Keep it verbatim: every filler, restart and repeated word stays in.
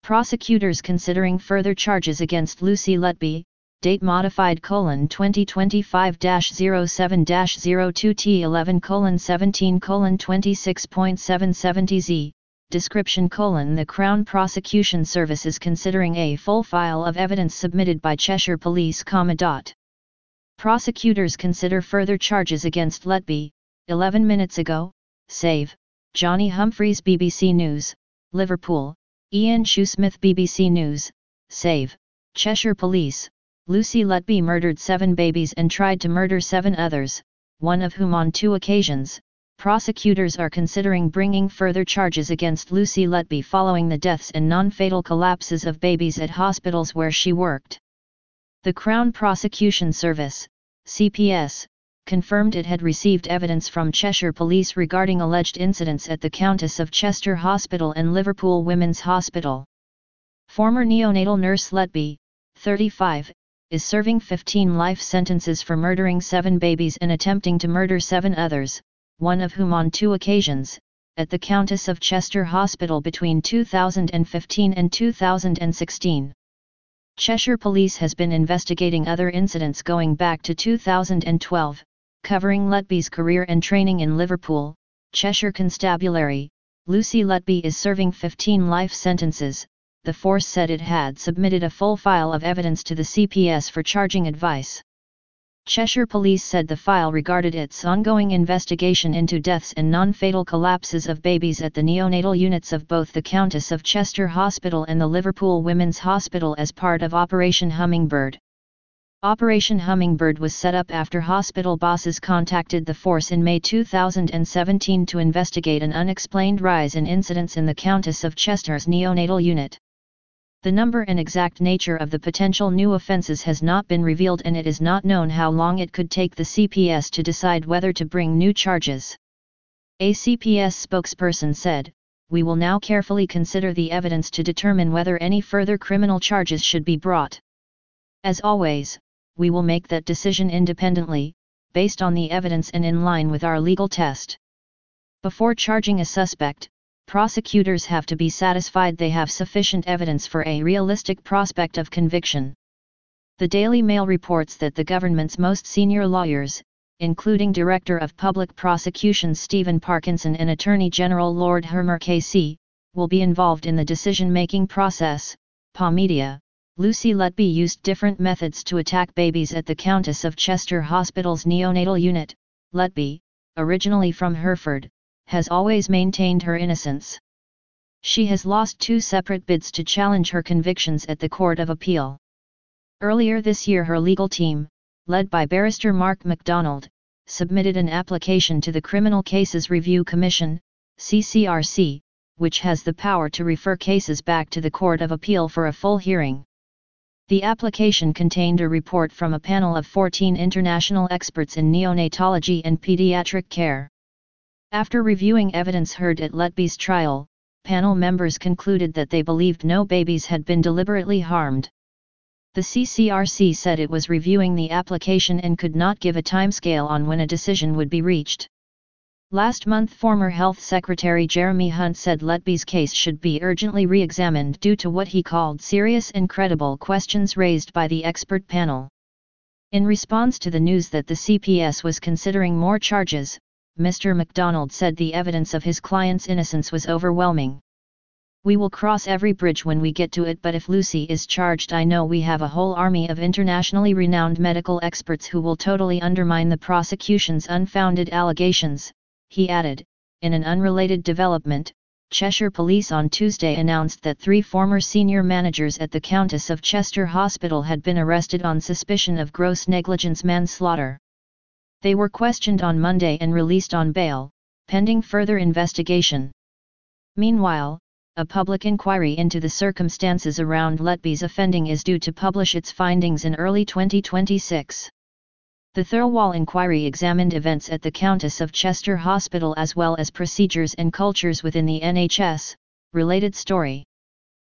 Prosecutors considering further charges against Lucy Letby, date modified colon twenty twenty-five dash zero seven dash zero two T eleven colon seventeen colon twenty-six point seven seventy Z, description colon the Crown Prosecution Service is considering a full file of evidence submitted by Cheshire Police, comma dot. Prosecutors consider further charges against Letby, eleven minutes ago, save, Johnny Humphreys B B C News, Liverpool, Ian Shoesmith B B C News, save, Cheshire Police, Lucy Letby murdered seven babies and tried to murder seven others, one of whom on two occasions. Prosecutors are considering bringing further charges against Lucy Letby following the deaths and non-fatal collapses of babies at hospitals where she worked. The Crown Prosecution Service, C P S, confirmed it had received evidence from Cheshire Police regarding alleged incidents at the Countess of Chester Hospital and Liverpool Women's Hospital. Former neonatal nurse Letby, thirty-five, is serving fifteen life sentences for murdering seven babies and attempting to murder seven others, one of whom on two occasions, at the Countess of Chester Hospital between two thousand fifteen and two thousand sixteen. Cheshire Police has been investigating other incidents going back to two thousand twelve, covering Letby's career and training in Liverpool, Cheshire Constabulary. Lucy Letby is serving fifteen life sentences. The force said it had submitted a full file of evidence to the C P S for charging advice. Cheshire Police said the file regarded its ongoing investigation into deaths and non-fatal collapses of babies at the neonatal units of both the Countess of Chester Hospital and the Liverpool Women's Hospital as part of Operation Hummingbird. Operation Hummingbird was set up after hospital bosses contacted the force in May two thousand seventeen to investigate an unexplained rise in incidents in the Countess of Chester's neonatal unit. The number and exact nature of the potential new offences has not been revealed, and it is not known how long it could take the C P S to decide whether to bring new charges. A C P S spokesperson said, "We will now carefully consider the evidence to determine whether any further criminal charges should be brought. As always, we will make that decision independently, based on the evidence and in line with our legal test. Before charging a suspect, prosecutors have to be satisfied they have sufficient evidence for a realistic prospect of conviction." The Daily Mail reports that the government's most senior lawyers, including Director of Public Prosecutions Stephen Parkinson and Attorney General Lord Hermer K C, will be involved in the decision-making process. P A Media. Lucy Letby used different methods to attack babies at the Countess of Chester Hospital's neonatal unit. Letby, originally from Hereford, has always maintained her innocence. She has lost two separate bids to challenge her convictions at the Court of Appeal. Earlier this year her legal team, led by barrister Mark MacDonald, submitted an application to the Criminal Cases Review Commission, C C R C, which has the power to refer cases back to the Court of Appeal for a full hearing. The application contained a report from a panel of fourteen international experts in neonatology and pediatric care. After reviewing evidence heard at Letby's trial, panel members concluded that they believed no babies had been deliberately harmed. The C C R C said it was reviewing the application and could not give a timescale on when a decision would be reached. Last month former Health Secretary Jeremy Hunt said Letby's case should be urgently re-examined due to what he called serious and credible questions raised by the expert panel. In response to the news that the C P S was considering more charges, Mister MacDonald said the evidence of his client's innocence was overwhelming. "We will cross every bridge when we get to it, but if Lucy is charged, I know we have a whole army of internationally renowned medical experts who will totally undermine the prosecution's unfounded allegations," he added. In an unrelated development, Cheshire Police on Tuesday announced that three former senior managers at the Countess of Chester Hospital had been arrested on suspicion of gross negligence manslaughter. They were questioned on Monday and released on bail, pending further investigation. Meanwhile, a public inquiry into the circumstances around Letby's offending is due to publish its findings in early twenty twenty-six. The Thirlwall inquiry examined events at the Countess of Chester Hospital as well as procedures and cultures within the N H S. Related story.